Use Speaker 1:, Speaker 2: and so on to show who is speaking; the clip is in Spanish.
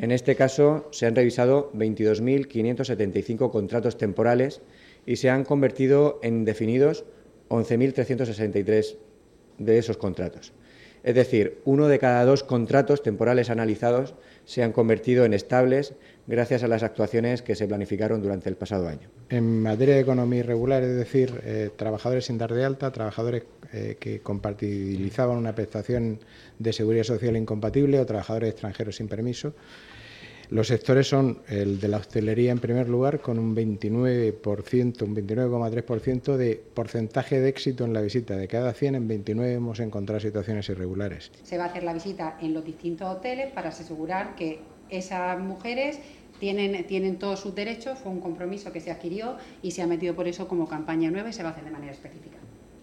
Speaker 1: En este caso, se han revisado 22.575 contratos temporales y se han convertido en indefinidos 11.363 de esos contratos. Es decir, 1 de cada 2 contratos temporales analizados se han convertido en estables gracias a las actuaciones que se planificaron durante el pasado año.
Speaker 2: En materia de economía irregular, es decir, trabajadores sin dar de alta, trabajadores que compatibilizaban una prestación de seguridad social incompatible o trabajadores extranjeros sin permiso. Los sectores son el de la hostelería en primer lugar, con un 29%, un 29,3% de porcentaje de éxito en la visita. De cada 100, en 29 hemos encontrado situaciones irregulares.
Speaker 3: Se va a hacer la visita en los distintos hoteles para asegurar que esas mujeres tienen todos sus derechos. Fue un compromiso que se adquirió y se ha metido por eso como campaña nueva y se va a hacer de manera específica.